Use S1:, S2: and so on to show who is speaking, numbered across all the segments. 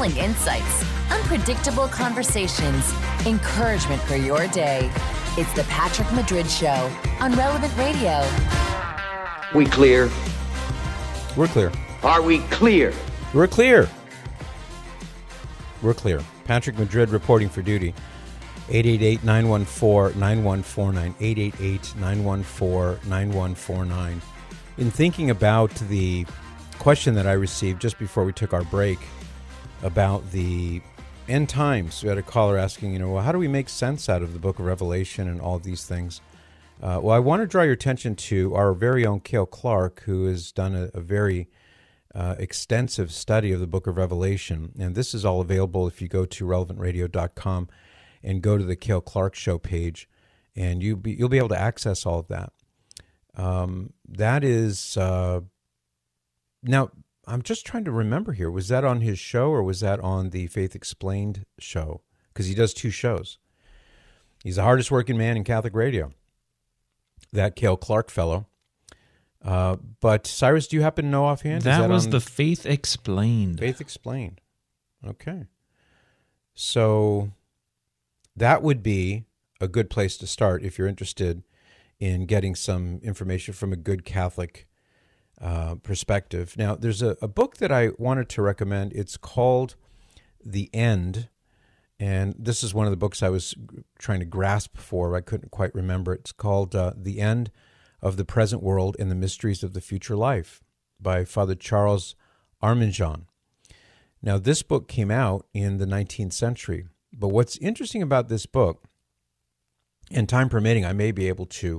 S1: thrilling insights, unpredictable conversations, encouragement for your day. It's the Patrick Madrid Show on Relevant Radio.
S2: We clear?
S3: We're clear.
S2: Are we clear?
S3: We're clear. We're clear. Patrick Madrid reporting for duty. 888-914-9149. 888-914-9149. In thinking about the question that I received just before we took our break about the end times, we had a caller asking, well, how do we make sense out of the book of Revelation and all of these things? Well, I want to draw your attention to our very own Cale Clark, who has done a very extensive study of the book of Revelation. And this is all available if you go to relevantradio.com and go to the Cale Clark Show page, and you'll be able to access all of that. That is... now, I'm just trying to remember here. Was that on his show or was that on the Faith Explained show? Because he does two shows. He's the hardest working man in Catholic radio, that Cale Clark fellow. But Cyrus, do you happen to know offhand?
S4: That was the Faith Explained.
S3: Faith Explained. Okay. So that would be a good place to start if you're interested in getting some information from a good Catholic perspective. Now, there's a book that I wanted to recommend. It's called The End, and this is one of the books I was trying to grasp for. I couldn't quite remember. It's called The End of the Present World and the Mysteries of the Future Life by Father Charles Arminjon. Now, this book came out in the 19th century, but what's interesting about this book, and time permitting, I may be able to,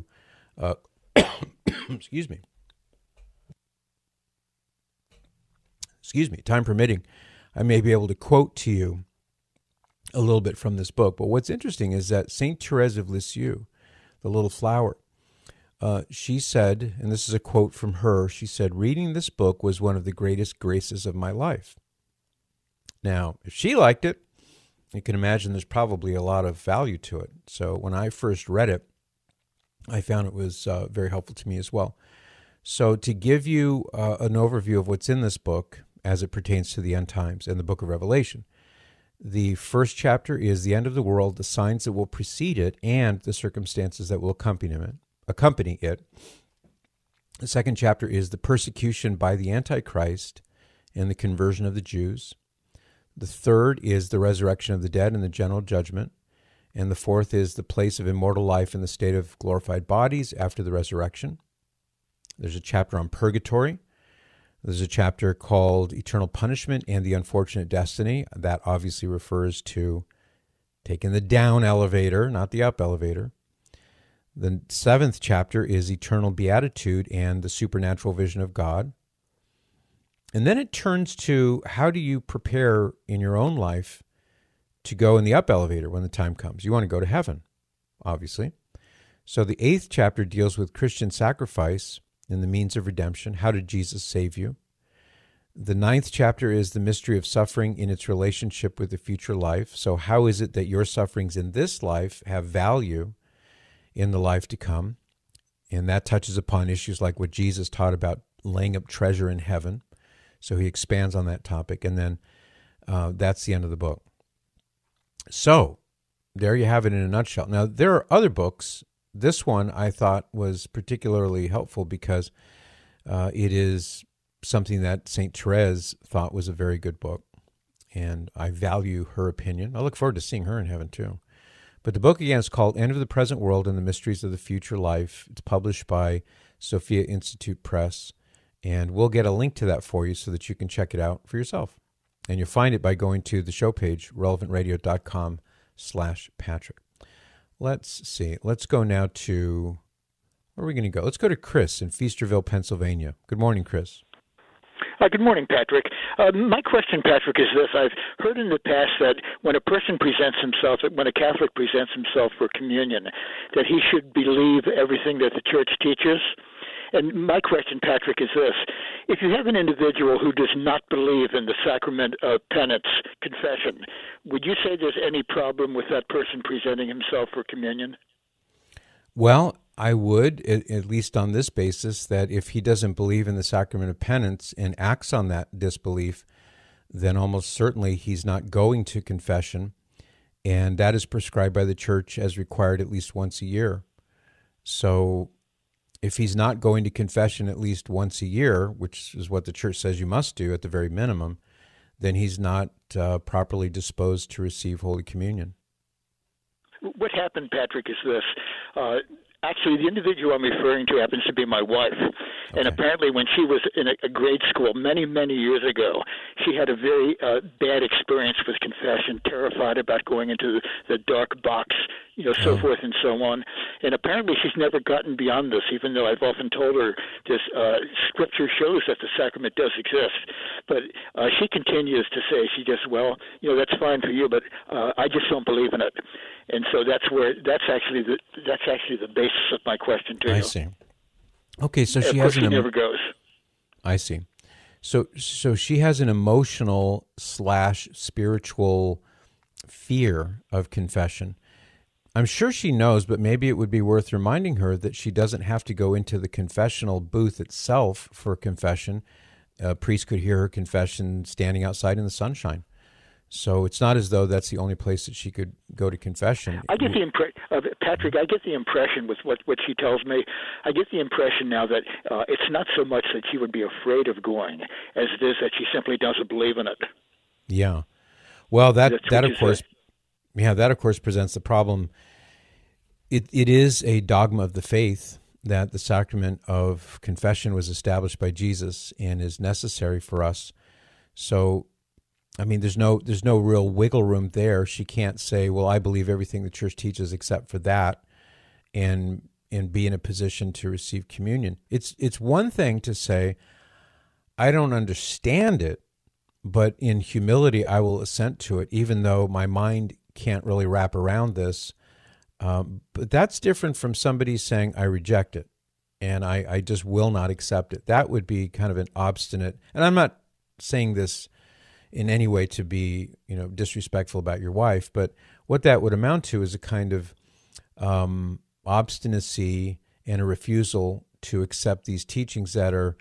S3: time permitting, I may be able to quote to you a little bit from this book. But what's interesting is that St. Therese of Lisieux, the little flower, she said, and this is a quote from her, she said, "Reading this book was one of the greatest graces of my life." Now, if she liked it, you can imagine there's probably a lot of value to it. So when I first read it, I found it was very helpful to me as well. So to give you an overview of what's in this book as it pertains to the end times and the book of Revelation, the first chapter is the end of the world, the signs that will precede it, and the circumstances that will accompany it. The second chapter is the persecution by the Antichrist and the conversion of the Jews. The third is the resurrection of the dead and the general judgment. And the fourth is the place of immortal life in the state of glorified bodies after the resurrection. There's a chapter on purgatory. There's a chapter called Eternal Punishment and the Unfortunate Destiny. That obviously refers to taking the down elevator, not the up elevator. The seventh chapter is Eternal Beatitude and the Supernatural Vision of God. And then it turns to how do you prepare in your own life to go in the up elevator when the time comes. You want to go to heaven, obviously. So the eighth chapter deals with Christian sacrifice and the means of redemption. How did Jesus save you? The ninth chapter is the mystery of suffering in its relationship with the future life. So how is it that your sufferings in this life have value in the life to come? And that touches upon issues like what Jesus taught about laying up treasure in heaven. So he expands on that topic. And then that's the end of the book. So there you have it in a nutshell. Now, there are other books. This one I thought was particularly helpful because it is something that St. Therese thought was a very good book, and I value her opinion. I look forward to seeing her in heaven too. But the book, again, is called End of the Present World and the Mysteries of the Future Life. It's published by Sophia Institute Press, and we'll get a link to that for you so that you can check it out for yourself. And you'll find it by going to the show page, relevantradio.com/Patrick. Let's see. Let's go now to, where are we going to go? Let's go to Chris in Feasterville, Pennsylvania. Good morning, Chris.
S5: Good morning, Patrick. My question, Patrick, is this. I've heard in the past that when a person presents himself, when a Catholic presents himself for communion, that he should believe everything that the Church teaches. And my question, Patrick, is this. If you have an individual who does not believe in the sacrament of penance, confession, would you say there's any problem with that person presenting himself for communion?
S3: Well, I would, at least on this basis, that if he doesn't believe in the sacrament of penance and acts on that disbelief, then almost certainly he's not going to confession, and that is prescribed by the church as required at least once a year. So if he's not going to confession at least once a year, which is what the church says you must do at the very minimum, then he's not properly disposed to receive Holy Communion.
S5: What happened, Patrick, is this. Actually, the individual I'm referring to happens to be my wife. Okay. And apparently when she was in a grade school many, many years ago, she had a very bad experience with confession, terrified about going into the dark box, so forth and so on. And apparently she's never gotten beyond this, even though I've often told her this Scripture shows that the sacrament does exist. But she continues to say, that's fine for you, but I just don't believe in it. And so that's actually the basis of my question to you.
S3: I see. Okay, so
S5: she never goes.
S3: I see. So she has an emotional / spiritual fear of confession. I'm sure she knows, but maybe it would be worth reminding her that she doesn't have to go into the confessional booth itself for confession. A priest could hear her confession standing outside in the sunshine. So it's not as though that's the only place that she could go to confession.
S5: I get the Patrick, I get the impression with what she tells me, I get the impression now that it's not so much that she would be afraid of going as it is that she simply doesn't believe in it.
S3: Yeah. Well, that of course presents the problem. It is a dogma of the faith that the sacrament of confession was established by Jesus and is necessary for us. So I mean, there's no real wiggle room there. She can't say, well, I believe everything the church teaches except for that, and be in a position to receive communion. It's one thing to say, I don't understand it, but in humility I will assent to it, even though my mind can't really wrap around this. But that's different from somebody saying, I reject it, and I just will not accept it. That would be kind of an obstinate, and I'm not saying this in any way to be, disrespectful about your wife, but what that would amount to is a kind of obstinacy and a refusal to accept these teachings that are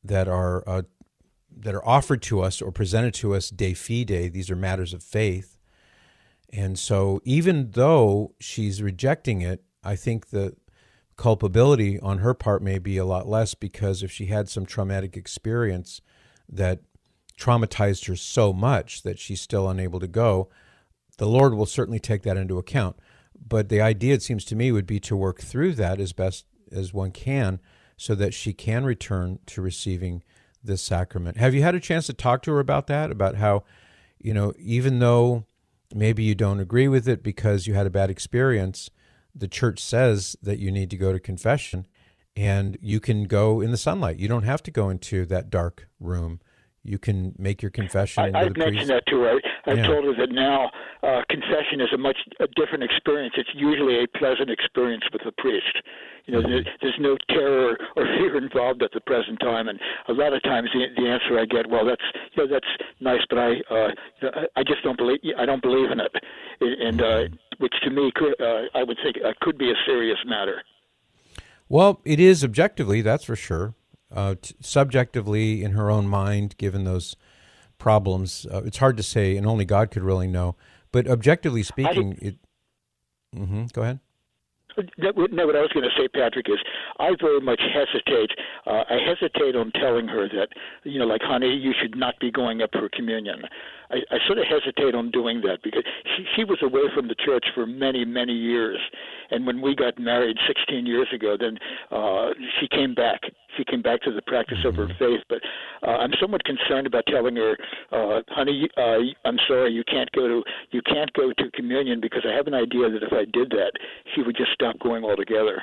S3: offered to us or presented to us de fide. These are matters of faith, and so even though she's rejecting it, I think the culpability on her part may be a lot less, because if she had some traumatic experience that traumatized her so much that she's still unable to go, the Lord will certainly take that into account. But the idea, it seems to me, would be to work through that as best as one can so that she can return to receiving this sacrament. Have you had a chance to talk to her about that, about how, even though maybe you don't agree with it because you had a bad experience, the church says that you need to go to confession and you can go in the sunlight. You don't have to go into that dark room. You can make your confession.
S5: I've mentioned that to her. I've told her that now confession is a different experience. It's usually a pleasant experience with the priest. There's no terror or fear involved at the present time. And a lot of times the answer I get, well, that's nice, but I just don't believe. I don't believe in it. And which to me, I would think could be a serious matter.
S3: Well, it is objectively, that's for sure. Subjectively, in her own mind, given those problems, it's hard to say, and only God could really know. But objectively speaking, go ahead.
S5: No, what I was going to say, Patrick, is I very much hesitate. I hesitate on telling her that, like, honey, you should not be going up for communion. I sort of hesitate on doing that because she was away from the church for many, many years. And when we got married 16 years ago, then she came back. She came back to the practice of her faith. But I'm somewhat concerned about telling her, honey, I'm sorry, you can't go to communion, because I have an idea that if I did that, she would just stop going altogether.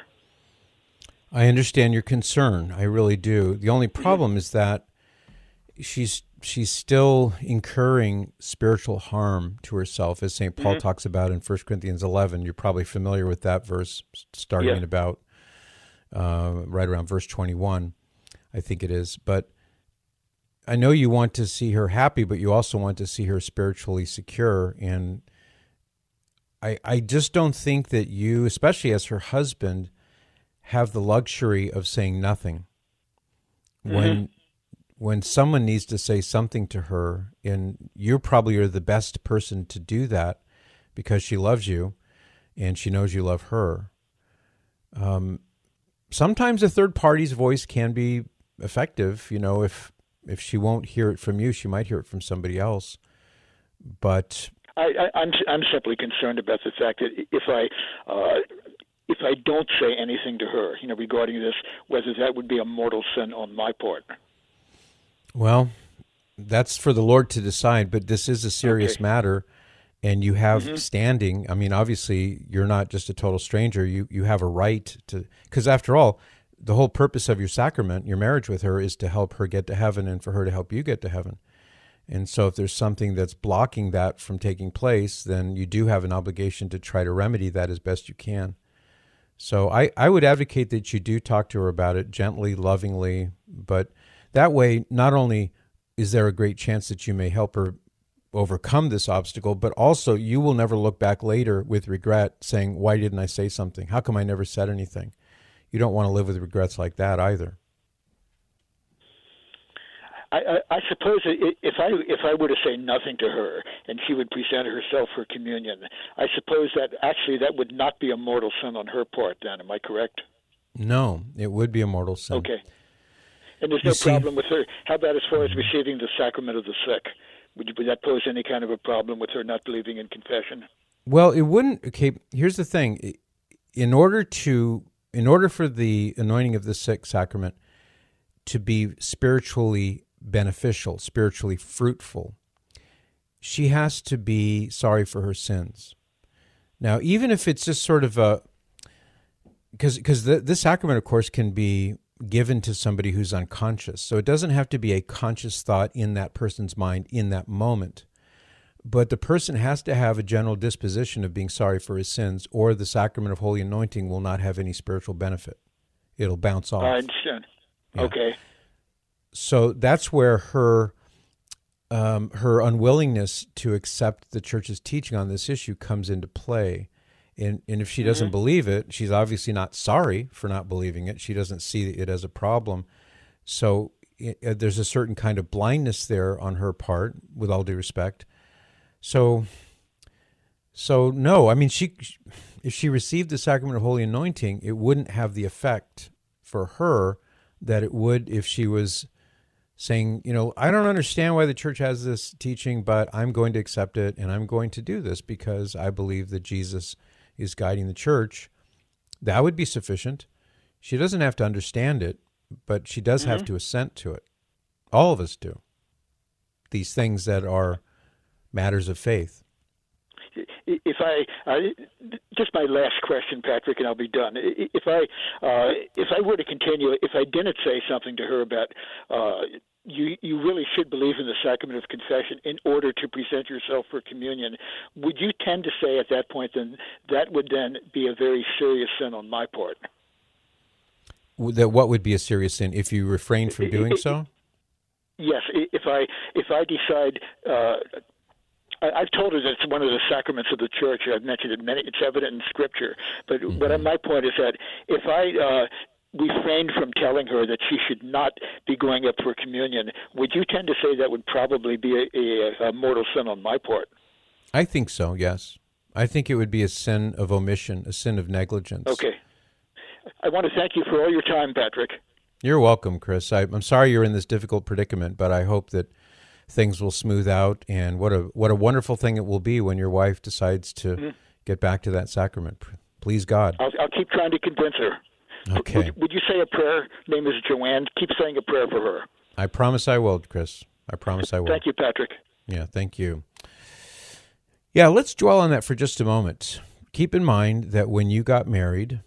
S3: I understand your concern. I really do. The only problem is that she's still incurring spiritual harm to herself, as St. Paul talks about in 1 Corinthians 11. You're probably familiar with that verse, starting at about right around verse 21, I think it is. But I know you want to see her happy, but you also want to see her spiritually secure. And I just don't think that you, especially as her husband, have the luxury of saying nothing. when someone needs to say something to her, and you probably are the best person to do that because she loves you and she knows you love her. Sometimes a third party's voice can be effective. If she won't hear it from you, she might hear it from somebody else. But
S5: I'm simply concerned about the fact that if I don't say anything to her, regarding this, whether that would be a mortal sin on my part.
S3: Well, that's for the Lord to decide, but this is a serious matter, and you have standing. I mean, obviously, you're not just a total stranger. You have a right to, because after all, the whole purpose of your sacrament, your marriage with her, is to help her get to heaven and for her to help you get to heaven. And so if there's something that's blocking that from taking place, then you do have an obligation to try to remedy that as best you can. So I would advocate that you do talk to her about it gently, lovingly, but that way, not only is there a great chance that you may help her overcome this obstacle, but also you will never look back later with regret saying, why didn't I say something? How come I never said anything? You don't want to live with regrets like that either.
S5: I suppose if I were to say nothing to her and she would present herself for communion, I suppose that actually that would not be a mortal sin on her part then. Am I correct?
S3: No, it would be a mortal sin.
S5: Okay. And there's no problem with her. How about as far as receiving the sacrament of the sick? Would that pose any kind of a problem with her not believing in confession?
S3: Well, it wouldn't. Okay, here's the thing. In order for the anointing of the sick sacrament to be spiritually beneficial, spiritually fruitful, she has to be sorry for her sins. Now, even if it's just sort of because this sacrament, of course, can be given to somebody who's unconscious. So it doesn't have to be a conscious thought in that person's mind in that moment. But the person has to have a general disposition of being sorry for his sins, or the sacrament of holy anointing will not have any spiritual benefit. It'll bounce off.
S5: I understand. Yeah. Okay.
S3: So that's where her unwillingness to accept the church's teaching on this issue comes into play. And if she doesn't believe it, she's obviously not sorry for not believing it. She doesn't see it as a problem. So there's a certain kind of blindness there on her part, with all due respect. So no, I mean, if she received the sacrament of holy anointing, it wouldn't have the effect for her that it would if she was saying, I don't understand why the church has this teaching, but I'm going to accept it, and I'm going to do this because I believe that Jesus is guiding the church. That would be sufficient. She doesn't have to understand it, but she does have to assent to it. All of us do. These things that are matters of faith.
S5: If just my last question, Patrick, and I'll be done. If I were to continue, if I didn't say something to her about you really should believe in the sacrament of confession in order to present yourself for communion, would you tend to say at that point then that would then be a very serious sin on my part?
S3: That what would be a serious sin if you refrained from doing so?
S5: Yes, if I decide. I've told her that it's one of the sacraments of the church. I've mentioned it it's evident in Scripture. But my point is that if I refrained from telling her that she should not be going up for communion, would you tend to say that would probably be a mortal sin on my part?
S3: I think so, yes. I think it would be a sin of omission, a sin of negligence.
S5: Okay. I want to thank you for all your time, Patrick.
S3: You're welcome, Chris. I'm sorry you're in this difficult predicament, but I hope that things will smooth out, and what a wonderful thing it will be when your wife decides to get back to that sacrament. Please God.
S5: I'll keep trying to convince her.
S3: Okay.
S5: Would you say a prayer? Name is Joanne. Keep saying a prayer for her.
S3: I promise I will, Chris. I promise I will.
S5: Thank you, Patrick.
S3: Yeah, thank you. Yeah, let's dwell on that for just a moment. Keep in mind that when you got married,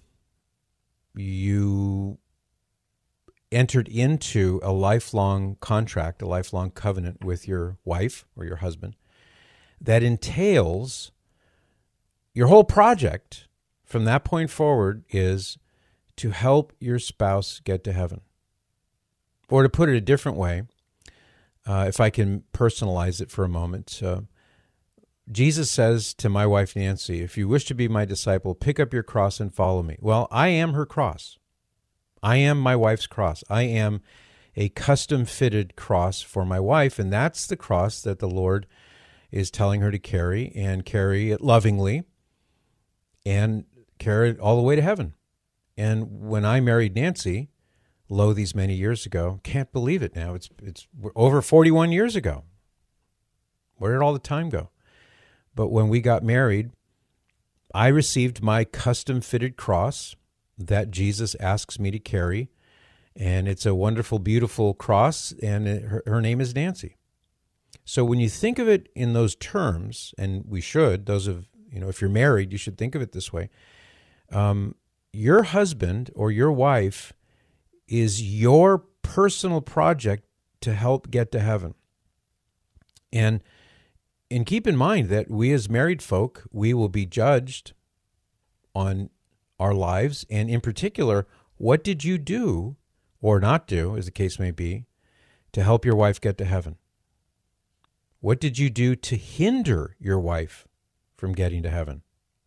S3: you entered into a lifelong contract, a lifelong covenant with your wife or your husband that entails your whole project from that point forward is to help your spouse get to heaven. Or to put it a different way, if I can personalize it for a moment, Jesus says to my wife Nancy, if you wish to be my disciple, pick up your cross and follow me. Well, I am her cross. I am my wife's cross. I am a custom-fitted cross for my wife, and that's the cross that the Lord is telling her to carry, and carry it lovingly, and carry it all the way to heaven. And when I married Nancy, these many years ago, can't believe it now, it's over 41 years ago. Where did all the time go? But when we got married, I received my custom-fitted cross that Jesus asks me to carry, and it's a wonderful, beautiful cross, and her name is Nancy. So when you think of it in those terms, and we should, if you're married, you should think of it this way. Your husband or your wife is your personal project to help get to heaven. And keep in mind that we as married folk, we will be judged on our lives, and in particular, what did you do or not do, as the case may be, to help your wife get to heaven? What did you do to hinder your wife from getting to heaven?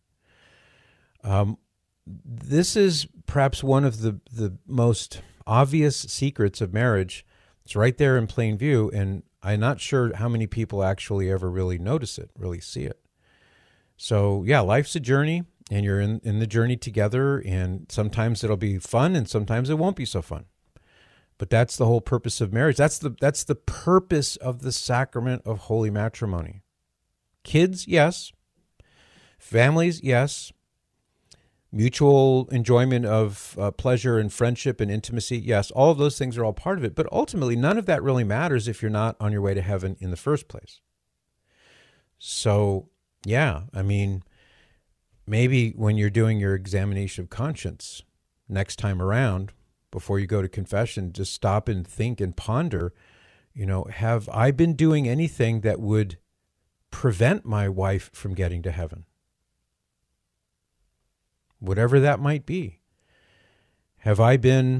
S3: This is perhaps one of the most obvious secrets of marriage. It's right there in plain view, and I'm not sure how many people actually ever really notice it, really see it. So, yeah, life's a journey, and you're in the journey together, and sometimes it'll be fun, and sometimes it won't be so fun. But that's the whole purpose of marriage. That's the purpose of the sacrament of holy matrimony. Kids, yes. Families, yes. Mutual enjoyment of pleasure and friendship and intimacy, yes. All of those things are all part of it. But ultimately, none of that really matters if you're not on your way to heaven in the first place. So, yeah, I mean, maybe when you're doing your examination of conscience next time around, before you go to confession, just stop and think and ponder, have I been doing anything that would prevent my wife from getting to heaven? Whatever that might be. Have I been,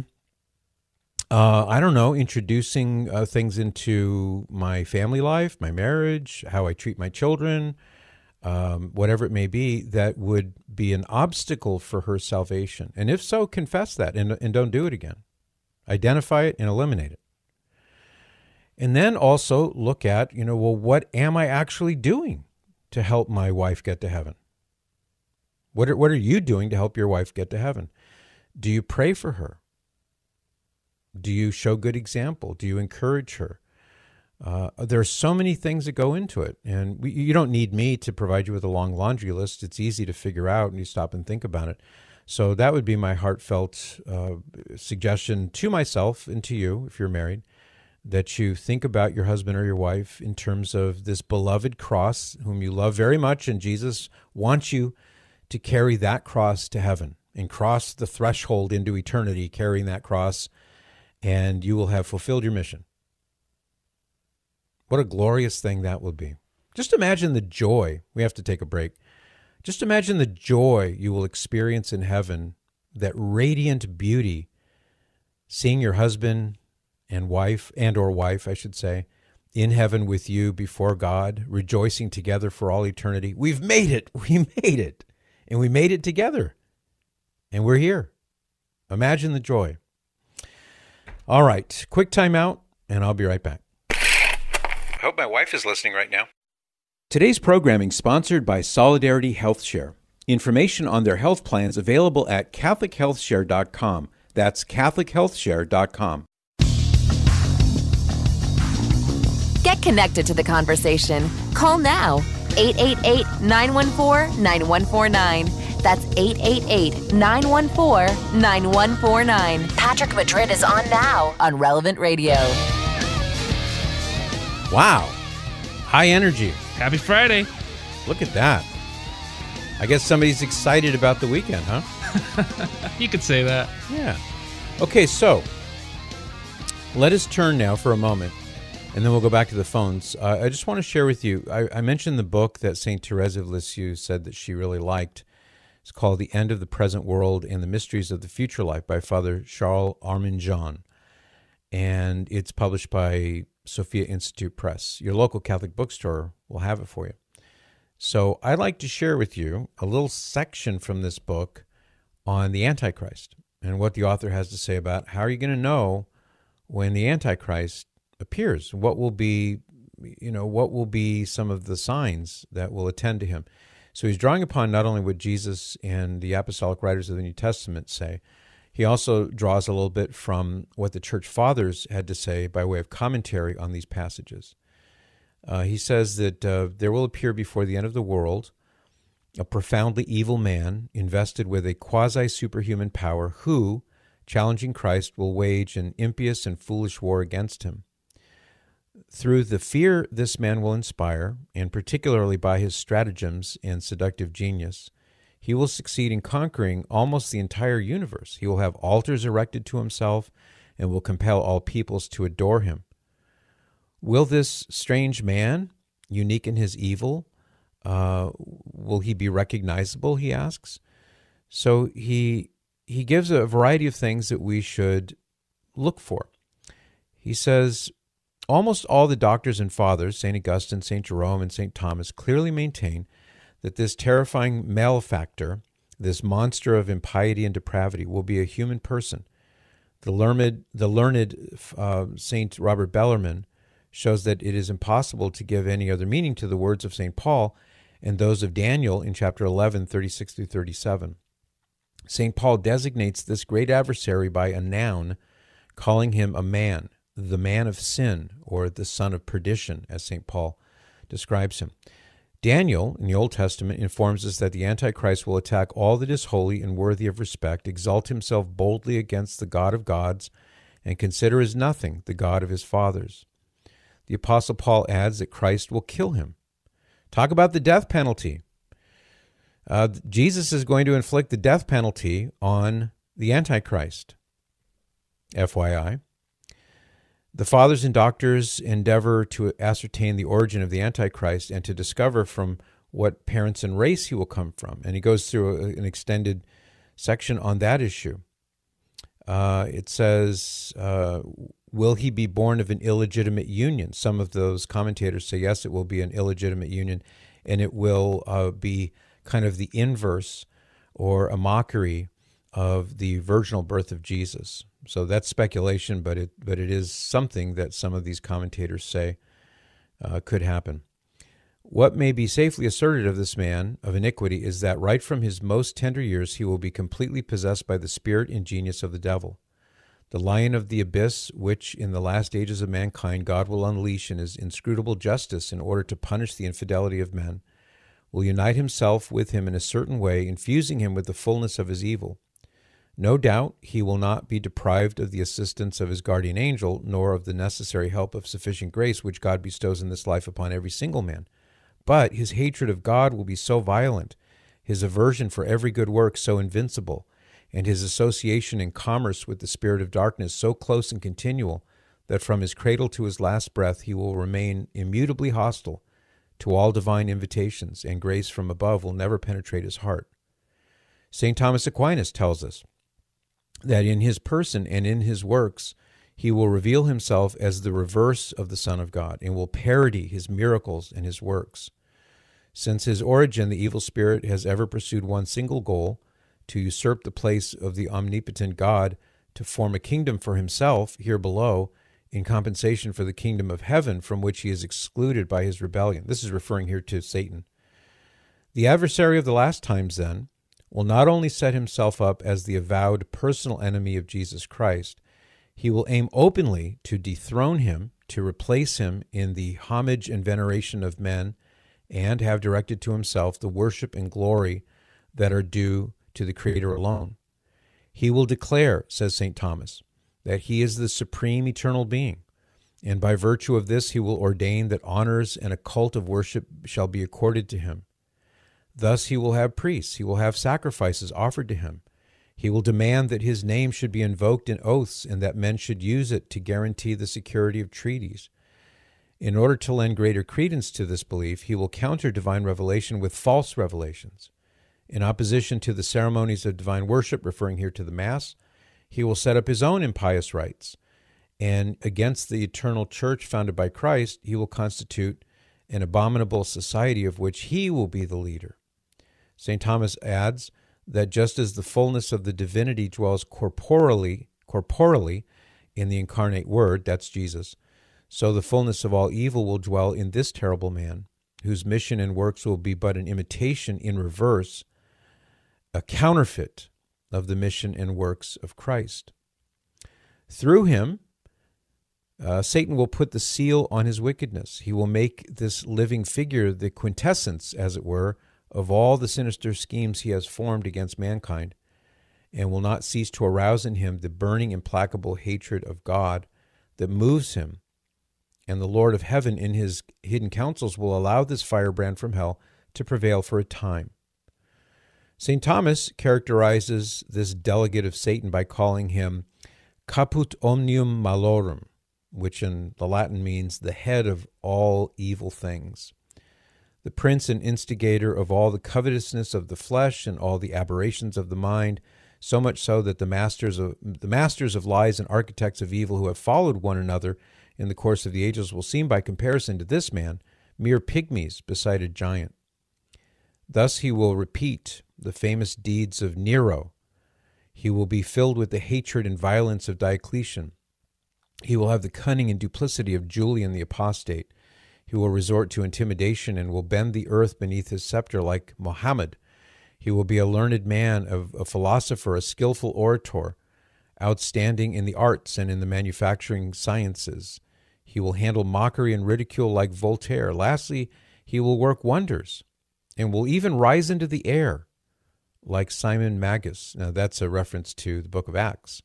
S3: introducing things into my family life, my marriage, how I treat my children, whatever it may be, that would be an obstacle for her salvation? And if so, confess that and don't do it again. Identify it and eliminate it. And then also look at, what am I actually doing to help my wife get to heaven? What are you doing to help your wife get to heaven? Do you pray for her? Do you show good example? Do you encourage her? There are so many things that go into it, and you don't need me to provide you with a long laundry list. It's easy to figure out, and you stop and think about it. So that would be my heartfelt suggestion to myself and to you, if you're married, that you think about your husband or your wife in terms of this beloved cross, whom you love very much, and Jesus wants you to carry that cross to heaven and cross the threshold into eternity, carrying that cross, and you will have fulfilled your mission. What a glorious thing that would be. Just imagine the joy. We have to take a break. Just imagine the joy you will experience in heaven, that radiant beauty, seeing your husband and wife, I should say, in heaven with you before God, rejoicing together for all eternity. We've made it. We made it. And we made it together. And we're here. Imagine the joy. All right, quick time out, and I'll be right back. I hope my wife is listening right now. Today's programming sponsored by Solidarity Health Share. Information on their health plans available at CatholicHealthShare.com. That's CatholicHealthShare.com.
S1: Get connected to the conversation. Call now. 888-914-9149. That's 888-914-9149. Patrick Madrid is on now on Relevant Radio.
S3: Wow. High energy.
S4: Happy Friday.
S3: Look at that. I guess somebody's excited about the weekend, huh?
S4: You could say that.
S3: Yeah. Okay, so let us turn now for a moment, and then we'll go back to the phones. I just want to share with you, I mentioned the book that St. Therese of Lisieux said that she really liked. It's called The End of the Present World and the Mysteries of the Future Life by Father Charles Arminjon. And it's published by Sophia Institute Press. Your local Catholic bookstore will have it for you. So I'd like to share with you a little section from this book on the Antichrist and what the author has to say about how are you going to know when the Antichrist appears? What will be some of the signs that will attend to him? So he's drawing upon not only what Jesus and the apostolic writers of the New Testament say, he also draws a little bit from what the church fathers had to say by way of commentary on these passages. He says that there will appear before the end of the world a profoundly evil man invested with a quasi-superhuman power who, challenging Christ, will wage an impious and foolish war against him. Through the fear this man will inspire, and particularly by his stratagems and seductive genius, he will succeed in conquering almost the entire universe. He will have altars erected to himself and will compel all peoples to adore him. Will this strange man, unique in his evil, will he be recognizable, he asks? So he gives a variety of things that we should look for. He says, almost all the doctors and fathers, St. Augustine, St. Jerome, and St. Thomas, clearly maintain that this terrifying malefactor, this monster of impiety and depravity, will be a human person. The learned St. Robert Bellarmine shows that it is impossible to give any other meaning to the words of St. Paul and those of Daniel in chapter 11, 36 through 37. St. Paul designates this great adversary by a noun, calling him a man, the man of sin, or the son of perdition, as St. Paul describes him. Daniel, in the Old Testament, informs us that the Antichrist will attack all that is holy and worthy of respect, exalt himself boldly against the God of gods, and consider as nothing the God of his fathers. The Apostle Paul adds that Christ will kill him. Talk about the death penalty. Jesus is going to inflict the death penalty on the Antichrist. FYI. The fathers and doctors endeavor to ascertain the origin of the Antichrist and to discover from what parents and race he will come from. And he goes through an extended section on that issue. It says, will he be born of an illegitimate union? Some of those commentators say, yes, it will be an illegitimate union, and it will be kind of the inverse or a mockery of the virginal birth of Jesus. So that's speculation, but it is something that some of these commentators say could happen. What may be safely asserted of this man of iniquity is that right from his most tender years he will be completely possessed by the spirit and genius of the devil. The lion of the abyss, which in the last ages of mankind God will unleash in his inscrutable justice in order to punish the infidelity of men, will unite himself with him in a certain way, infusing him with the fullness of his evil. No doubt he will not be deprived of the assistance of his guardian angel, nor of the necessary help of sufficient grace which God bestows in this life upon every single man. But his hatred of God will be so violent, his aversion for every good work so invincible, and his association in commerce with the spirit of darkness so close and continual, that from his cradle to his last breath he will remain immutably hostile to all divine invitations, and grace from above will never penetrate his heart. St. Thomas Aquinas tells us that in his person and in his works he will reveal himself as the reverse of the Son of God, and will parody his miracles and his works. Since his origin, the evil spirit has ever pursued one single goal, to usurp the place of the omnipotent God, to form a kingdom for himself here below, in compensation for the kingdom of heaven from which he is excluded by his rebellion. This is referring here to Satan. The adversary of the last times, then, will not only set himself up as the avowed personal enemy of Jesus Christ, he will aim openly to dethrone him, to replace him in the homage and veneration of men, and have directed to himself the worship and glory that are due to the Creator alone. He will declare, says St. Thomas, that he is the supreme eternal being, and by virtue of this he will ordain that honors and a cult of worship shall be accorded to him. Thus he will have priests, he will have sacrifices offered to him. He will demand that his name should be invoked in oaths and that men should use it to guarantee the security of treaties. In order to lend greater credence to this belief, he will counter divine revelation with false revelations. In opposition to the ceremonies of divine worship, referring here to the Mass, he will set up his own impious rites, and against the eternal church founded by Christ, he will constitute an abominable society of which he will be the leader. St. Thomas adds that just as the fullness of the divinity dwells corporally in the incarnate Word, that's Jesus, so the fullness of all evil will dwell in this terrible man, whose mission and works will be but an imitation in reverse, a counterfeit of the mission and works of Christ. Through him, Satan will put the seal on his wickedness. He will make this living figure the quintessence, as it were, of all the sinister schemes he has formed against mankind, and will not cease to arouse in him the burning, implacable hatred of God that moves him. And the Lord of heaven, in his hidden counsels, will allow this firebrand from hell to prevail for a time. St. Thomas characterizes this delegate of Satan by calling him caput omnium malorum, which in the Latin means the head of all evil things, the prince and instigator of all the covetousness of the flesh and all the aberrations of the mind, so much so that the masters of lies and architects of evil who have followed one another in the course of the ages will seem, by comparison to this man, mere pygmies beside a giant. Thus he will repeat the famous deeds of Nero. He will be filled with the hatred and violence of Diocletian. He will have the cunning and duplicity of Julian the Apostate. He will resort to intimidation and will bend the earth beneath his scepter like Mohammed. He will be a learned man, a philosopher, a skillful orator, outstanding in the arts and in the manufacturing sciences. He will handle mockery and ridicule like Voltaire. Lastly, he will work wonders and will even rise into the air like Simon Magus. Now, that's a reference to the book of Acts.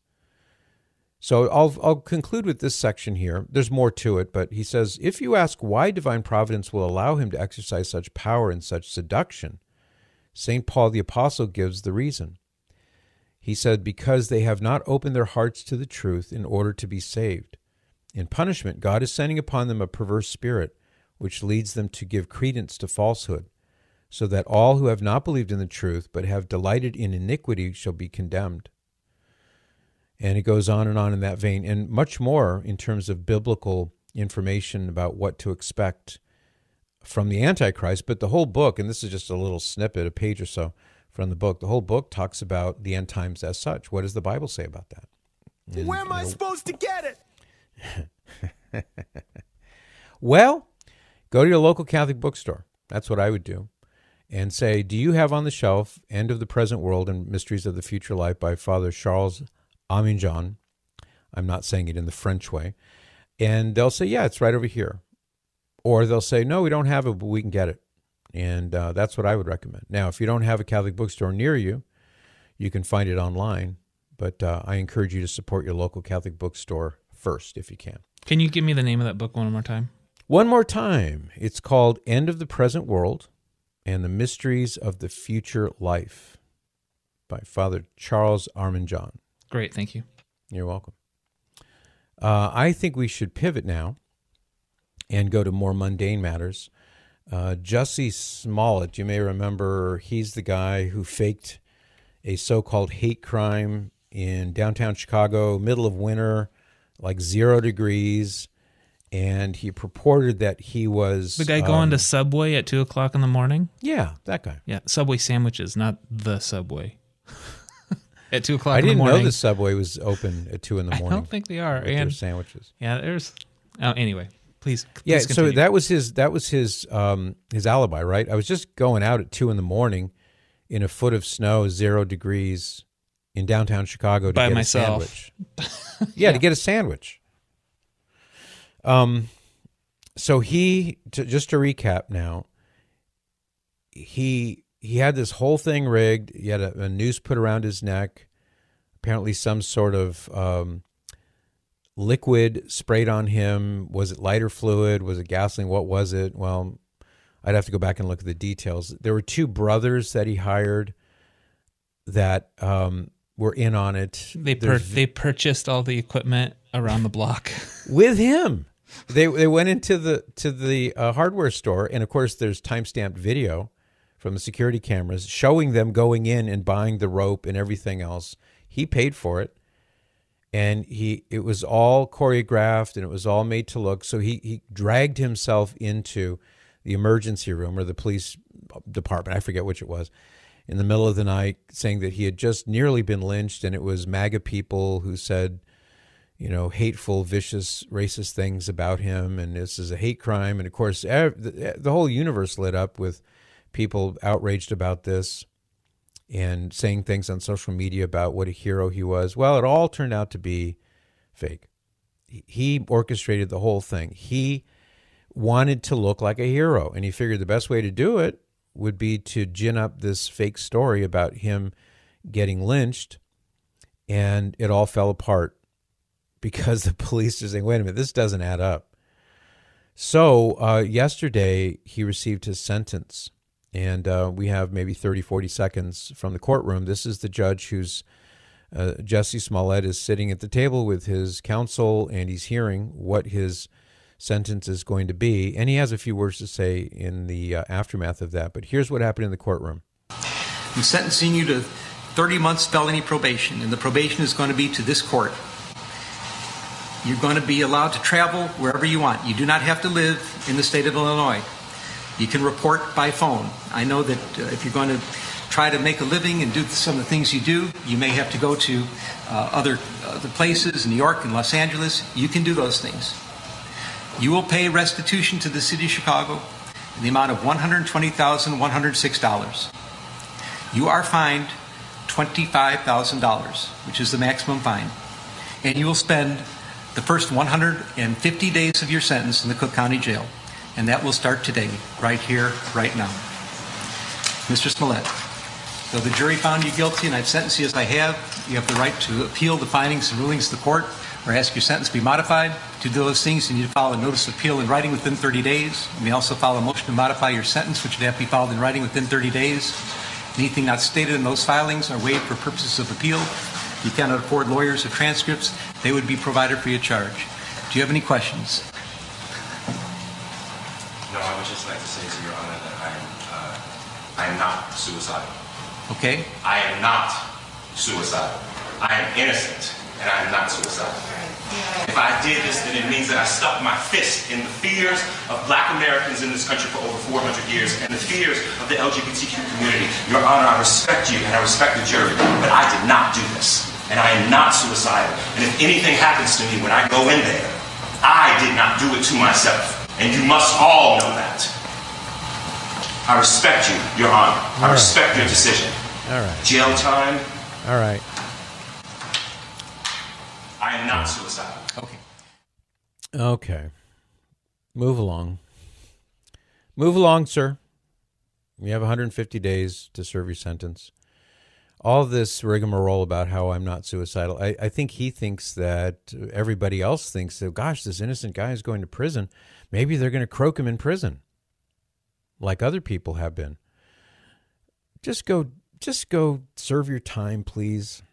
S3: So I'll conclude with this section here. There's more to it, but he says, if you ask why divine providence will allow him to exercise such power and such seduction, St. Paul the Apostle gives the reason. He said, because they have not opened their hearts to the truth in order to be saved. In punishment, God is sending upon them a perverse spirit, which leads them to give credence to falsehood, so that all who have not believed in the truth, but have delighted in iniquity, shall be condemned. And it goes on in that vein, and much more in terms of biblical information about what to expect from the Antichrist. But the whole book, and this is just a little snippet, a page or so from the book, the whole book talks about the end times as such. What does the Bible say about that? And,
S6: where am I supposed to get it?
S3: Well, go to your local Catholic bookstore. That's what I would do. And say, do you have on the shelf End of the Present World and Mysteries of the Future Life by Father Charles Arminjon? I'm not saying it in the French way. And they'll say, yeah, it's right over here. Or they'll say, no, we don't have it, but we can get it. And that's what I would recommend. Now, if you don't have a Catholic bookstore near you, you can find it online. But I encourage you to support your local Catholic bookstore first, if you can.
S4: Can you give me the name of that book one more time?
S3: One more time. It's called End of the Present World and the Mysteries of the Future Life by Father Charles Arminjon.
S4: Great, thank you.
S3: You're welcome. I think we should pivot now and go to more mundane matters. Jussie Smollett, you may remember, he's the guy who faked a so-called hate crime in downtown Chicago, middle of winter, like 0 degrees, and he purported that he was...
S4: The guy going to Subway at 2 o'clock in the morning?
S3: Yeah, that guy.
S4: Yeah, Subway sandwiches, not the Subway. At 2 o'clock in the
S3: morning. I
S4: morning.
S3: didn't know the Subway was open at 2 in the morning.
S4: I don't think they are.
S3: With their sandwiches.
S4: Yeah, there's... anyway, please
S3: yeah,
S4: continue.
S3: So that was his alibi, right? I was just going out at 2 in the morning in a foot of snow, 0 degrees in downtown Chicago to get a sandwich. Yeah, to get a sandwich. So just to recap now, he had this whole thing rigged. He had a noose put around his neck, apparently some sort of liquid sprayed on him. Was it lighter fluid? Was it gasoline? What was it? Well, I'd have to go back and look at the details. There were 2 brothers that he hired that were in on it.
S4: They purchased all the equipment around the block
S3: with him. They went into the hardware store, and of course, there's time-stamped video from the security cameras showing them going in and buying the rope and everything else. He paid for it, and it was all choreographed and it was all made to look. So he dragged himself into the emergency room or the police department, I forget which it was, in the middle of the night, saying that he had just nearly been lynched, and it was MAGA people who said, hateful, vicious, racist things about him, and this is a hate crime. And of course, the whole universe lit up with people outraged about this and saying things on social media about what a hero he was. Well, it all turned out to be fake. He orchestrated the whole thing. He wanted to look like a hero, and he figured the best way to do it would be to gin up this fake story about him getting lynched, and it all fell apart because the police are saying, wait a minute, this doesn't add up. So yesterday he received his sentence, and we have maybe 30, 40 seconds from the courtroom. This is the judge who's, Jussie Smollett is sitting at the table with his counsel, and he's hearing what his sentence is going to be. And he has a few words to say in the aftermath of that. But here's what happened in the courtroom.
S6: I'm sentencing you to 30 months felony probation, and the probation is going to be to this court. You're going to be allowed to travel wherever you want. You do not have to live in the state of Illinois. You can report by phone. I know that if you're going to try to make a living and do some of the things you do, you may have to go to other places, New York and Los Angeles. You can do those things. You will pay restitution to the city of Chicago in the amount of $120,106. You are fined $25,000, which is the maximum fine. And you will spend the first 150 days of your sentence in the Cook County Jail. And that will start today, right here, right now. Mr. Smollett, though the jury found you guilty and I've sentenced you as I have, you have the right to appeal the findings and rulings of the court or ask your sentence to be modified. To do those things, you need to file a notice of appeal in writing within 30 days. You may also file a motion to modify your sentence, which would have to be filed in writing within 30 days. Anything not stated in those filings are waived for purposes of appeal. You cannot afford lawyers or transcripts. They would be provided free of charge. Do you have any questions?
S7: No, I would just like to say to Your Honor that I am not suicidal.
S6: Okay.
S7: I am not suicidal. I am innocent, and I am not suicidal. If I did this, then it means that I stuck my fist in the fears of Black Americans in this country for over 400 years and the fears of the LGBTQ community. Your Honor, I respect you and I respect the jury, but I did not do this. And I am not suicidal. And if anything happens to me when I go in there, I did not do it to myself. And you must all know that. I respect you, Your Honor. I respect your decision.
S3: All right.
S7: Jail time.
S3: All right.
S7: I am not suicidal.
S6: Okay.
S3: Okay. Move along. Move along, sir. You have 150 days to serve your sentence. All this rigmarole about how I'm not suicidal, I think he thinks that everybody else thinks that, gosh, this innocent guy is going to prison. Maybe they're going to croak him in prison like other people have been. Just go serve your time, please.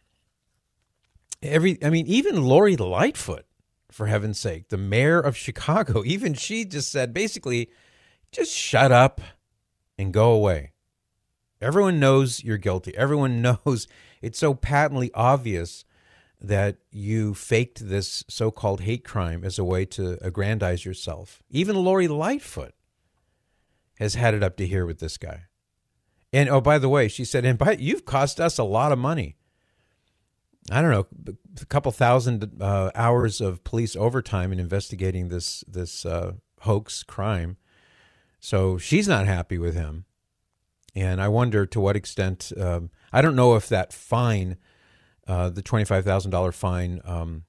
S3: Even Lori Lightfoot, for heaven's sake, the mayor of Chicago, even she just said, basically, just shut up and go away. Everyone knows you're guilty. Everyone knows it's so patently obvious that you faked this so-called hate crime as a way to aggrandize yourself. Even Lori Lightfoot has had it up to here with this guy. And, oh, by the way, she said, you've cost us a lot of money. I don't know, a couple thousand hours of police overtime in investigating this hoax crime. So she's not happy with him. And I wonder to what extent, I don't know if that fine, the $25,000 fine,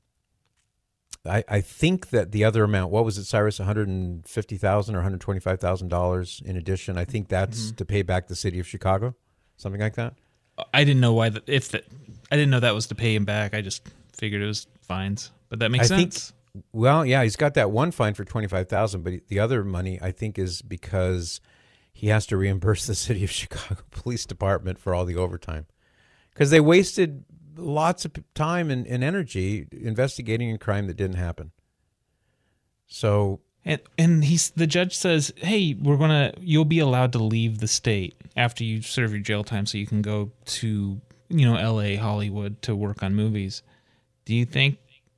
S3: I think that the other amount, what was it, Cyrus, $150,000 or $125,000 in addition? I think that's to pay back the city of Chicago, something like that.
S4: I didn't know I didn't know that was to pay him back. I just figured it was fines, but that makes sense.
S3: Well, yeah, he's got that one fine for $25,000, but the other money I think is because he has to reimburse the city of Chicago Police Department for all the overtime because they wasted lots of time and energy investigating a crime that didn't happen. So,
S4: and the judge says, "Hey, you'll be allowed to leave the state after you serve your jail time, so you can go to L.A., Hollywood to work on movies." Do you think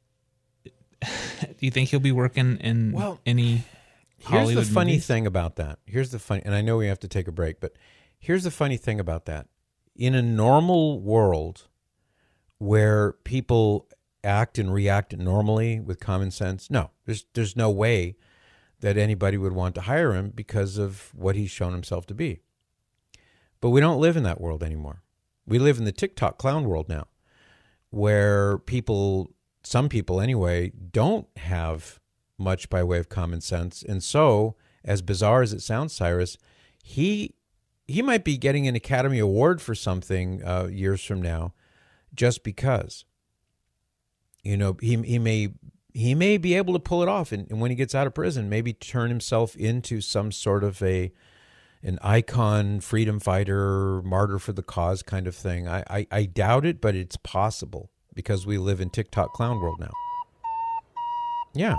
S4: he'll be working in any Hollywood
S3: Here's the funny
S4: movies?
S3: thing about that. And I know we have to take a break, but here's the funny thing about that. In a normal world where people act and react normally with common sense? No, there's no way that anybody would want to hire him because of what he's shown himself to be. But we don't live in that world anymore. We live in the TikTok clown world now, where some people anyway, don't have much by way of common sense. And so, as bizarre as it sounds, Cyrus, he might be getting an Academy Award for something years from now, just because. You know, he may be able to pull it off, and when he gets out of prison, maybe turn himself into some sort of an icon, freedom fighter, martyr for the cause kind of thing. I doubt it, but it's possible because we live in TikTok clown world now. Yeah.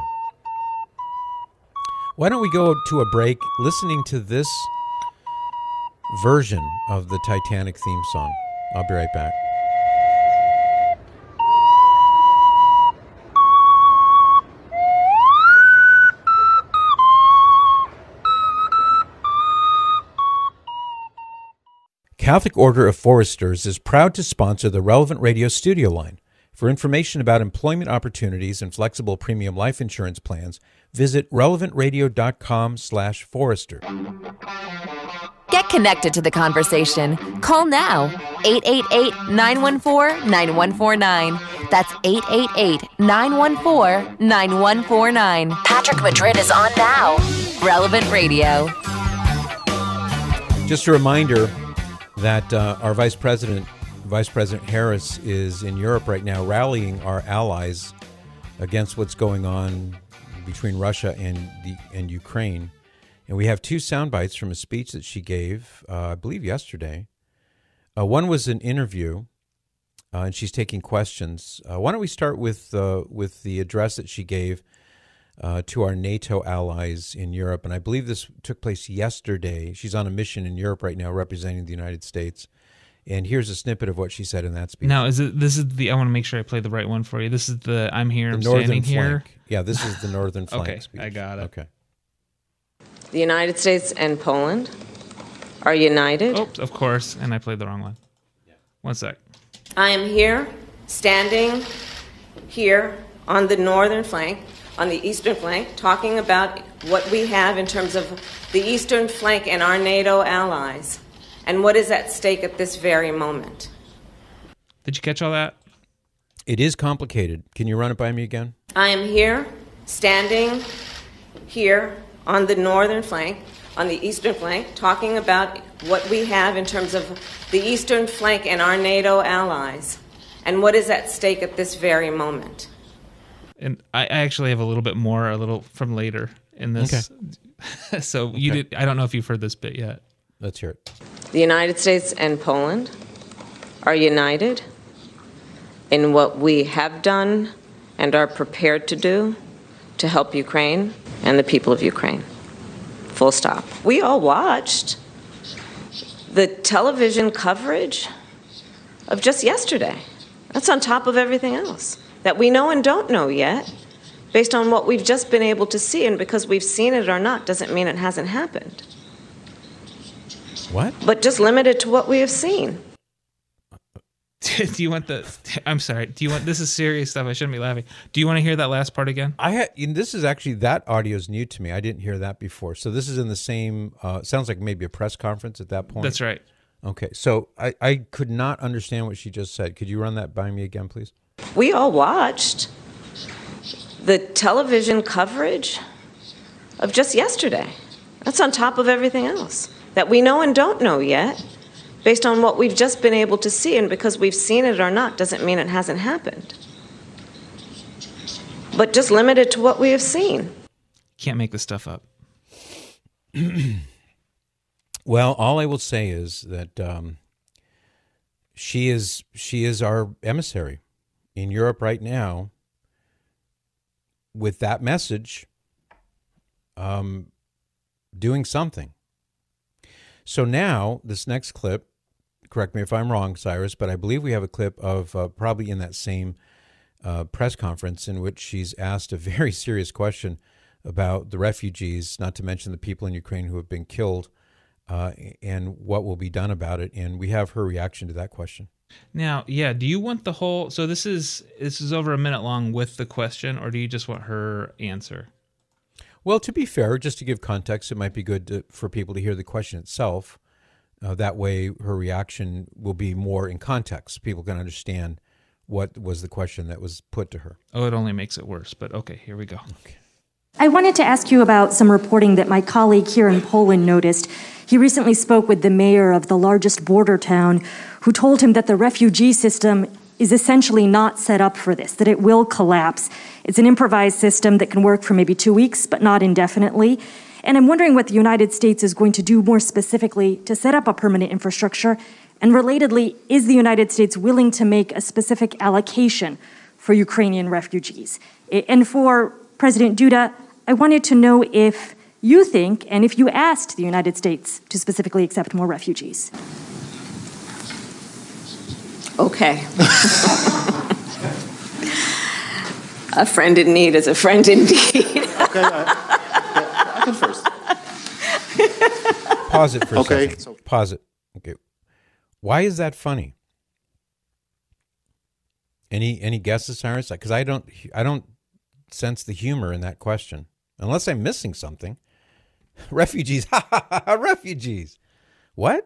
S3: Why don't we go to a break listening to this version of the Titanic theme song? I'll be right back. Catholic Order of Foresters is proud to sponsor the Relevant Radio studio line. For information about employment opportunities and flexible premium life insurance plans, visit relevantradio.com/Forester.
S1: Get connected to the conversation. Call now. 888-914-9149. That's 888-914-9149. Patrick Madrid is on now. Relevant Radio.
S3: Just a reminder that our Vice President Harris, is in Europe right now rallying our allies against what's going on between Russia and Ukraine. And we have two sound bites from a speech that she gave, I believe yesterday. One was an interview, and she's taking questions. Why don't we start with the address that she gave to our NATO allies in Europe? And I believe this took place yesterday. She's on a mission in Europe right now representing the United States. And here's a snippet of what she said in that speech.
S4: Now, I want to make sure I play the right one for you. This is the I'm here, I'm standing here.
S3: Yeah, this is the northern flank
S4: okay,
S3: speech.
S4: I got it.
S3: Okay.
S8: The United States and Poland are united.
S4: Oops, of course, and I played the wrong one. One sec.
S8: I am here, standing here on the northern flank, on the eastern flank, talking about what we have in terms of the eastern flank and our NATO allies, and what is at stake at this very moment.
S4: Did you catch all that?
S3: It is complicated. Can you run it by me again?
S8: I am here, standing here on the northern flank, on the eastern flank, talking about what we have in terms of the eastern flank and our NATO allies, and what is at stake at this very moment.
S4: And I actually have a little from later in this. Okay. So I don't know if you've heard this bit yet.
S3: Let's hear it.
S8: The United States and Poland are united in what we have done and are prepared to do to help Ukraine and the people of Ukraine. Full stop. We all watched the television coverage of just yesterday. That's on top of everything else that we know and don't know yet, based on what we've just been able to see. And because we've seen it or not doesn't mean it hasn't happened.
S3: What?
S8: But just limited to what we have seen.
S4: Do you want I'm sorry. This is serious stuff. I shouldn't be laughing. Do you want to hear that last part again?
S3: This is actually, that audio is new to me. I didn't hear that before. So this is in the same, sounds like maybe a press conference at that point.
S4: That's right.
S3: Okay. So I could not understand what she just said. Could you run that by me again, please?
S8: We all watched the television coverage of just yesterday. That's on top of everything else that we know and don't know yet, based on what we've just been able to see. And because we've seen it or not doesn't mean it hasn't happened. But just limited to what we have seen.
S4: Can't make this stuff up.
S3: Well, all I will say is that she is our emissary in Europe right now with that message, doing something. So now, this next clip, correct me if I'm wrong, Cyrus, but I believe we have a clip of probably in that same press conference in which she's asked a very serious question about the refugees, not to mention the people in Ukraine who have been killed, and what will be done about it. And we have her reaction to that question.
S4: Now, yeah, do you want the whole? So this is over a minute long with the question, or do you just want her answer?
S3: Well, to be fair, just to give context, it might be good for people to hear the question itself. That way, her reaction will be more in context. People can understand what was the question that was put to her.
S4: Oh, it only makes it worse. But okay, here we go.
S3: Okay.
S9: I wanted to ask you about some reporting that my colleague here in Poland noticed. He recently spoke with the mayor of the largest border town, who told him that the refugee system is essentially not set up for this, that it will collapse. It's an improvised system that can work for maybe 2 weeks, but not indefinitely. And I'm wondering what the United States is going to do more specifically to set up a permanent infrastructure. And relatedly, is the United States willing to make a specific allocation for Ukrainian refugees? And for President Duda, I wanted to know if you think, and if you asked the United States to specifically accept more refugees.
S8: Okay. A friend in need is a friend indeed.
S10: Okay, I can first.
S3: Pause it for a second.
S10: So
S3: Pause it. Okay. Why is that funny? Any guesses, Cyrus? Because I don't sense the humor in that question, unless I'm missing something. Refugees, refugees. What?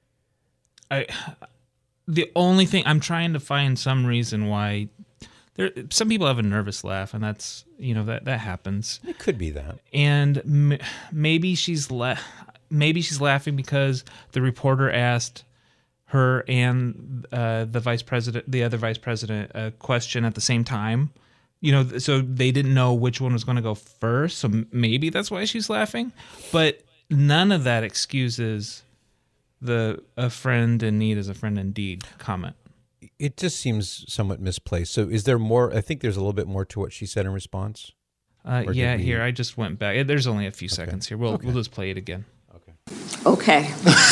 S4: The only thing I'm trying to find some reason why some people have a nervous laugh, and that's that happens.
S3: It could be that,
S4: and maybe she's laughing because the reporter asked her and the other vice president, a question at the same time. So they didn't know which one was going to go first. So maybe that's why she's laughing. But none of that excuses a friend in need is a friend indeed comment.
S3: It just seems somewhat misplaced. So is there more? I think there's a little bit more to what she said in response.
S4: Here, I just went back. There's only a few seconds here. We'll just play it again.
S8: Okay.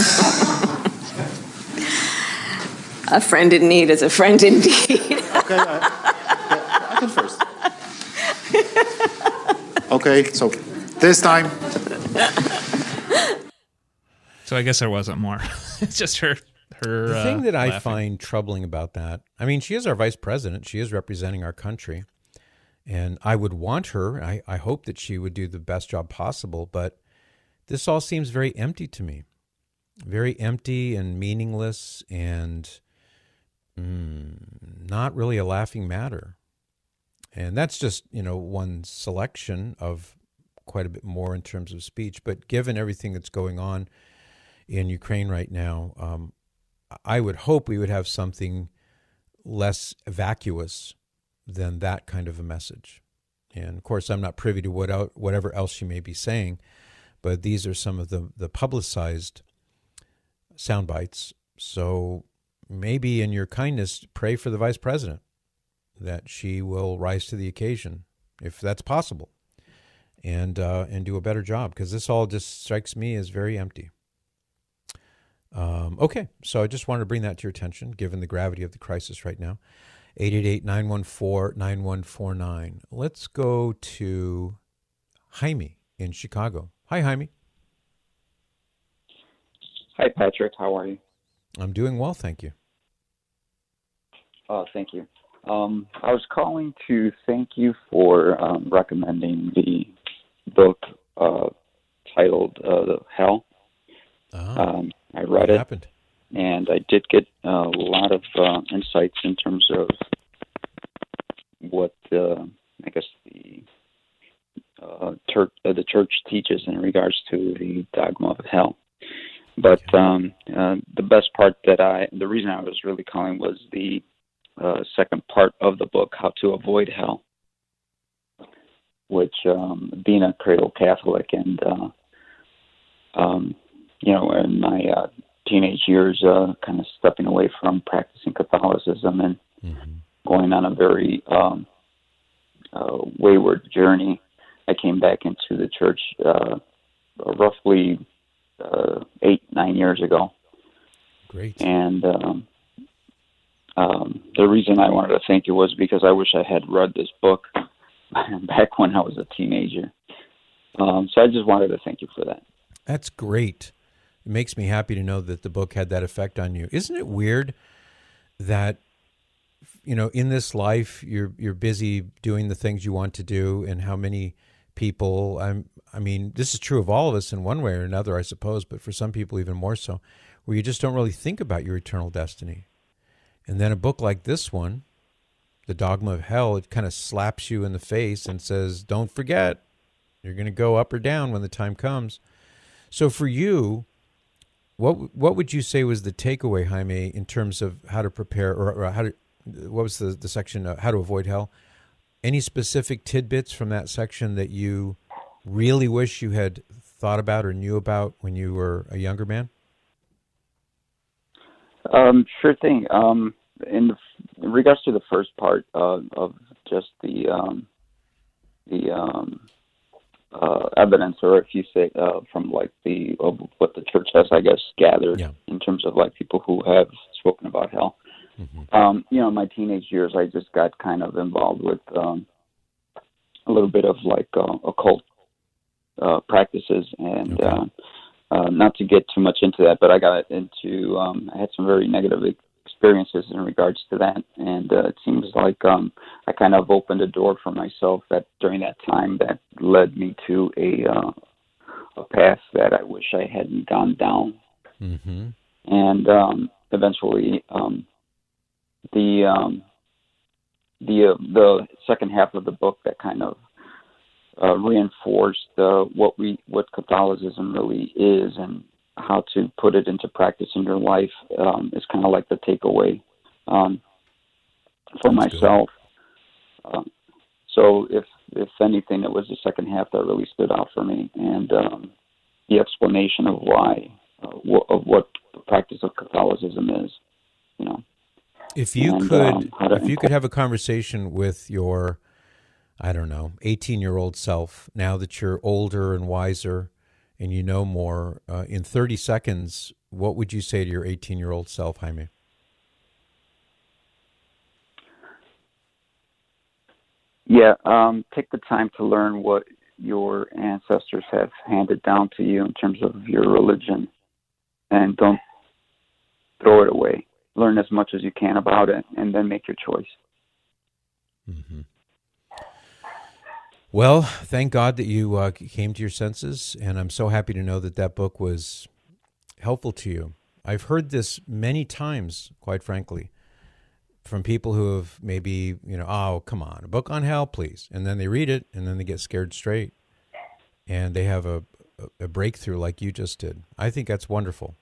S8: A friend in need is a friend indeed.
S10: Okay, I can first. Okay, so this time.
S4: So I guess there wasn't more. It's just her.
S3: The thing that I
S4: laughing.
S3: find troubling about that, I mean, she is our vice president. She is representing our country. And I would want her, I hope that she would do the best job possible. But this all seems very empty to me. Very empty and meaningless and not really a laughing matter. And that's just, one selection of quite a bit more in terms of speech. But given everything that's going on in Ukraine right now, I would hope we would have something less vacuous than that kind of a message. And of course, I'm not privy to whatever else she may be saying, but these are some of the publicized sound bites. So maybe in your kindness, pray for the vice president that she will rise to the occasion, if that's possible, and do a better job, because this all just strikes me as very empty. Okay, so I just wanted to bring that to your attention, given the gravity of the crisis right now. 888-914-9149. Let's go to Jaime in Chicago. Hi, Jaime.
S11: Hi, Patrick. How are you?
S3: I'm doing well, thank you.
S11: Thank you. I was calling to thank you for recommending the book titled Hell. I read it,
S3: happened?
S11: And I did get a lot of insights in terms of what the church teaches in regards to the dogma of hell. But the best part the reason I was really calling was the second part of the book, How to Avoid Hell, which being a cradle Catholic and in my teenage years, kind of stepping away from practicing Catholicism and going on a very wayward journey, I came back into the church roughly 8-9 years ago.
S3: Great.
S11: And the reason I wanted to thank you was because I wish I had read this book back when I was a teenager. So I just wanted to thank you for that.
S3: That's great. It makes me happy to know that the book had that effect on you. Isn't it weird that, you know, in this life, you're busy doing the things you want to do, and how many people, I mean, this is true of all of us in one way or another, I suppose, but for some people even more so, where you just don't really think about your eternal destiny. And then a book like this one, The Dogma of Hell, it kind of slaps you in the face and says, don't forget, you're going to go up or down when the time comes. So for you, what would you say was the takeaway, Jaime, in terms of how to prepare, or how to, what was the section, how to avoid hell? Any specific tidbits from that section that you really wish you had thought about or knew about when you were a younger man?
S11: Sure thing. In regards to the first part of just the evidence, or if you say from like of what the church has, I guess, gathered in terms of like people who have spoken about hell. Mm-hmm. You know, in my teenage years, I just got kind of involved with a little bit of like occult practices, and not to get too much into that, but I got into I had some very negative experiences in regards to that, and it seems like I kind of opened a door for myself that during that time that led me to a path that I wish I hadn't gone down. Mm-hmm. And eventually the second half of the book that kind of reinforced what Catholicism really is and how to put it into practice in your life is kind of like the takeaway for myself. So if anything, it was the second half that really stood out for me, and the explanation of why, of what the practice of Catholicism is, you know.
S3: If you could have a conversation with your, I don't know, 18-year-old self, now that you're older and wiser and you know more, in 30 seconds, what would you say to your 18-year-old self, Jaime?
S11: Yeah, take the time to learn what your ancestors have handed down to you in terms of your religion, and don't throw it away. Learn as much as you can about it, and then make your choice.
S3: Mm-hmm. Well, thank God that you came to your senses, and I'm so happy to know that that book was helpful to you. I've heard this many times, quite frankly, from people who have maybe, oh, come on, a book on hell, please. And then they read it, and then they get scared straight, and they have a breakthrough like you just did. I think that's wonderful.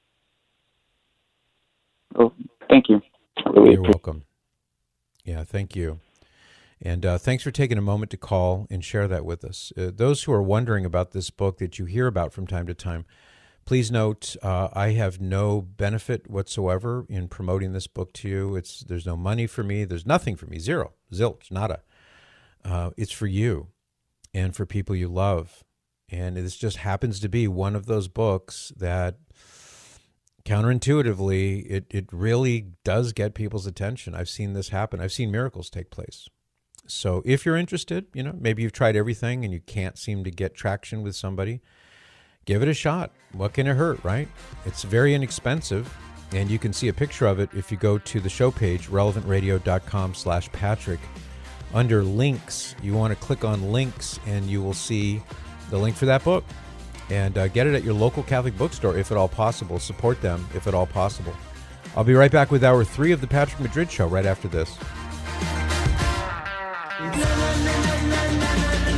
S11: Oh, thank you.
S3: You're welcome. Yeah, thank you. And thanks for taking a moment to call and share that with us. Those who are wondering about this book that you hear about from time to time, please note I have no benefit whatsoever in promoting this book to you. There's no money for me. There's nothing for me. Zero. Zilch. Nada. It's for you and for people you love. And this just happens to be one of those books that counterintuitively, it really does get people's attention. I've seen this happen. I've seen miracles take place. So if you're interested, maybe you've tried everything and you can't seem to get traction with somebody, give it a shot. What can it hurt, right? It's very inexpensive, and you can see a picture of it if you go to the show page, relevantradio.com/Patrick. Under links, you want to click on links, and you will see the link for that book. And get it at your local Catholic bookstore if at all possible. Support them if at all possible. I'll be right back with Hour 3 of the Patrick Madrid Show right after this.